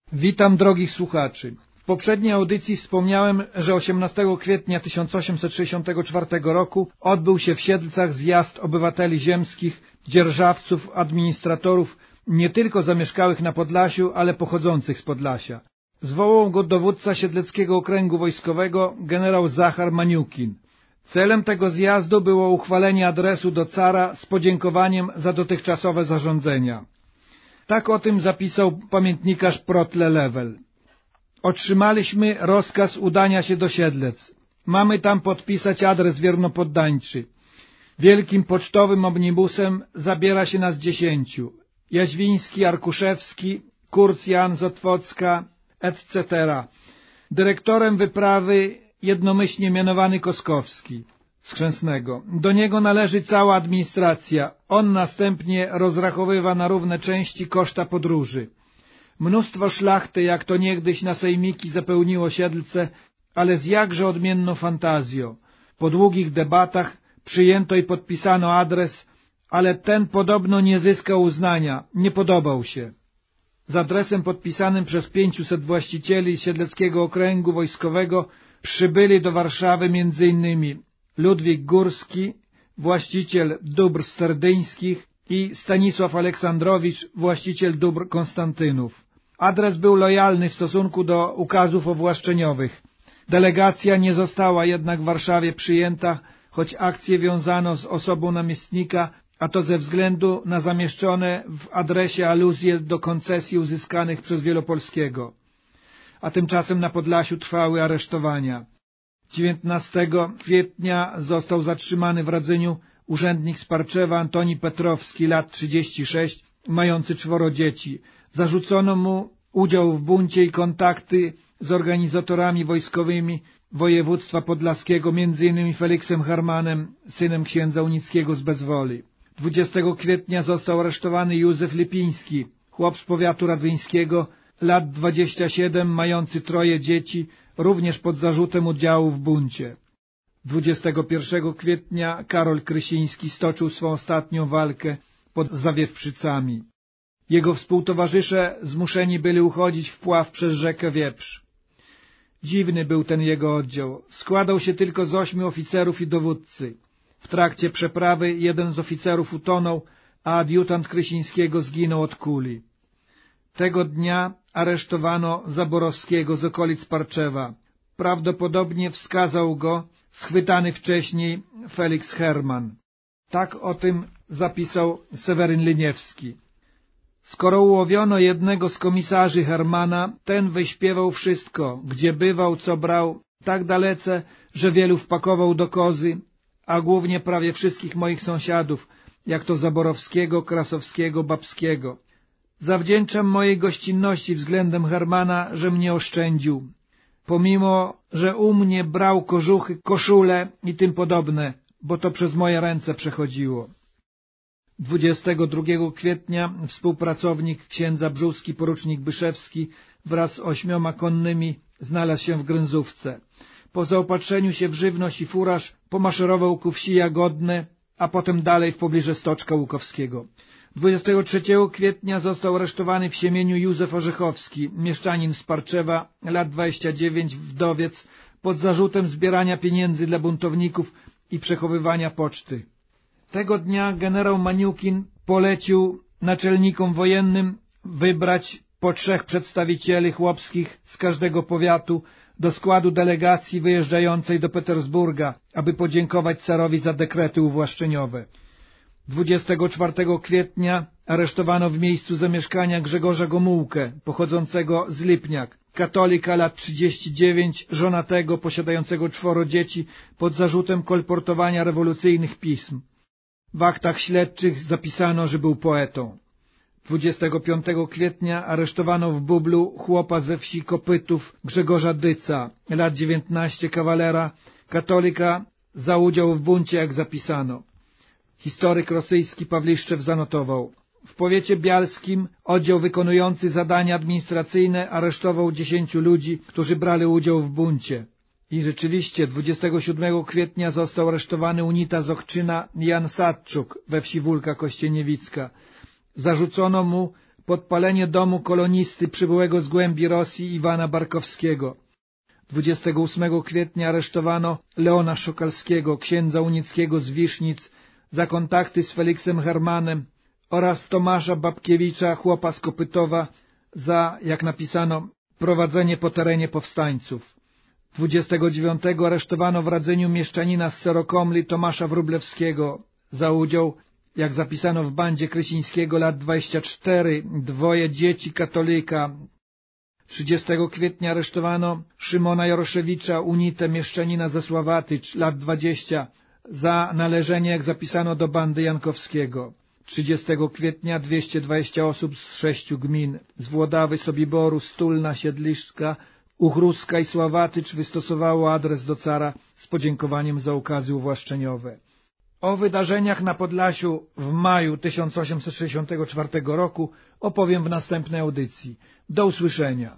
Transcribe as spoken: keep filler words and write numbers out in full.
Witam drogich słuchaczy. W poprzedniej audycji wspomniałem, że osiemnastego kwietnia tysiąc osiemset sześćdziesiątego czwartego roku odbył się w Siedlcach zjazd obywateli ziemskich, dzierżawców, administratorów, nie tylko zamieszkałych na Podlasiu, ale pochodzących z Podlasia. Zwołał go dowódca Siedleckiego Okręgu Wojskowego, generał Zachar Maniukin. Celem tego zjazdu było uchwalenie adresu do cara z podziękowaniem za dotychczasowe zarządzenia. Tak o tym zapisał pamiętnikarz Protle Lewel. Otrzymaliśmy rozkaz udania się do Siedlec. Mamy tam podpisać adres wiernopoddańczy. Wielkim pocztowym omnibusem zabiera się nas dziesięciu. Jaźwiński, Arkuszewski, Kurz Jan z Otwocka, et cetera. Dyrektorem wyprawy jednomyślnie mianowany Koskowski z Chrzęsnego. Do niego należy cała administracja. On następnie rozrachowywa na równe części koszta podróży. Mnóstwo szlachty, jak to niegdyś na sejmiki, zapełniło Siedlce, ale z jakże odmienną fantazją. Po długich debatach przyjęto i podpisano adres, ale ten podobno nie zyskał uznania, nie podobał się. Z adresem podpisanym przez pięciuset właścicieli Siedleckiego Okręgu Wojskowego przybyli do Warszawy między innymi Ludwik Górski, właściciel dóbr sterdyńskich, i Stanisław Aleksandrowicz, właściciel dóbr Konstantynów. Adres był lojalny w stosunku do ukazów owłaszczeniowych. Delegacja nie została jednak w Warszawie przyjęta, choć akcję wiązano z osobą namiestnika, a to ze względu na zamieszczone w adresie aluzje do koncesji uzyskanych przez Wielopolskiego. A tymczasem na Podlasiu trwały aresztowania. dziewiętnastego kwietnia został zatrzymany w Radzyniu urzędnik z Parczewa Antoni Petrowski, lat trzydzieści sześć, mający czworo dzieci. Zarzucono mu udział w buncie i kontakty z organizatorami wojskowymi województwa podlaskiego, między innymi Feliksem Hermanem, synem księdza unickiego z Bezwoli. dwudziestego kwietnia został aresztowany Józef Lipiński, chłop z powiatu radzyńskiego, lat dwadzieścia siedem, mający troje dzieci, również pod zarzutem udziału w buncie. dwudziestego pierwszego kwietnia Karol Krysiński stoczył swą ostatnią walkę pod Zawiewczycami. Jego współtowarzysze zmuszeni byli uchodzić w pław przez rzekę Wieprz. Dziwny był ten jego oddział. Składał się tylko z ośmiu oficerów i dowódcy. W trakcie przeprawy jeden z oficerów utonął, a adiutant Krysińskiego zginął od kuli. Tego dnia aresztowano Zaborowskiego z okolic Parczewa. Prawdopodobnie wskazał go schwytany wcześniej Feliks Herman. Tak o tym zapisał Seweryn Lyniewski. Skoro ułowiono jednego z komisarzy Hermana, ten wyśpiewał wszystko, gdzie bywał, co brał, tak dalece, że wielu wpakował do kozy, a głównie prawie wszystkich moich sąsiadów, jak to Zaborowskiego, Krasowskiego, Babskiego. Zawdzięczam mojej gościnności względem Hermana, że mnie oszczędził, pomimo że u mnie brał kożuchy, koszule i tym podobne, bo to przez moje ręce przechodziło. dwudziestego drugiego kwietnia współpracownik księdza Brzóski, porucznik Byszewski, wraz z ośmioma konnymi znalazł się w Gręzówce. Po zaopatrzeniu się w żywność i furaż pomaszerował ku wsi Jagodne, a potem dalej w pobliże Stoczka Łukowskiego. dwudziestego trzeciego kwietnia został aresztowany w Siemieniu Józef Orzechowski, mieszczanin z Parczewa, lat dwadzieścia dziewięć, wdowiec, pod zarzutem zbierania pieniędzy dla buntowników i przechowywania poczty. Tego dnia generał Maniukin polecił naczelnikom wojennym wybrać po trzech przedstawicieli chłopskich z każdego powiatu do składu delegacji wyjeżdżającej do Petersburga, aby podziękować carowi za dekrety uwłaszczeniowe. dwudziestego czwartego kwietnia aresztowano w miejscu zamieszkania Grzegorza Gomułkę, pochodzącego z Lipniak, katolika, lat trzydzieści dziewięć, żonatego, posiadającego czworo dzieci, pod zarzutem kolportowania rewolucyjnych pism. W aktach śledczych zapisano, że był poetą. dwudziestego piątego kwietnia aresztowano w Bublu chłopa ze wsi Kopytów Grzegorza Dyca, lat dziewiętnaście, kawalera, katolika, za udział w buncie, jak zapisano. Historyk rosyjski Pawliszczew zanotował: w powiecie bialskim oddział wykonujący zadania administracyjne aresztował dziesięciu ludzi, którzy brali udział w buncie. I rzeczywiście dwudziestego siódmego kwietnia został aresztowany unita z Ochczyna Jan Sadczuk we wsi Wólka Kościeniewicka. Zarzucono mu podpalenie domu kolonisty przybyłego z głębi Rosji Iwana Barkowskiego. dwudziestego ósmego kwietnia aresztowano Leona Szokalskiego, księdza unickiego z Wisznic, za kontakty z Feliksem Hermanem oraz Tomasza Babkiewicza, chłopa z Kopytowa, za, jak napisano, prowadzenie po terenie powstańców. dwudziestego dziewiątego aresztowano w Radzeniu mieszczanina z Serokomli Tomasza Wróblewskiego za udział, jak zapisano w bandzie Krysińskiego, lat dwadzieścia cztery, dwoje dzieci katolika. trzydziestego kwietnia aresztowano Szymona Jaroszewicza, unitę mieszczanina ze Sławatycz, lat dwadzieścia, za należenie, jak zapisano, do bandy Jankowskiego. trzydziestego kwietnia dwieście dwadzieścia osób z sześciu gmin, z Włodawy, Sobiboru, Stulna, Siedliszka, Uchruska i Sławatycz wystosowało adres do cara z podziękowaniem za ukazy uwłaszczeniowe. O wydarzeniach na Podlasiu w maju tysiąc osiemset sześćdziesiątego czwartego roku opowiem w następnej audycji. Do usłyszenia.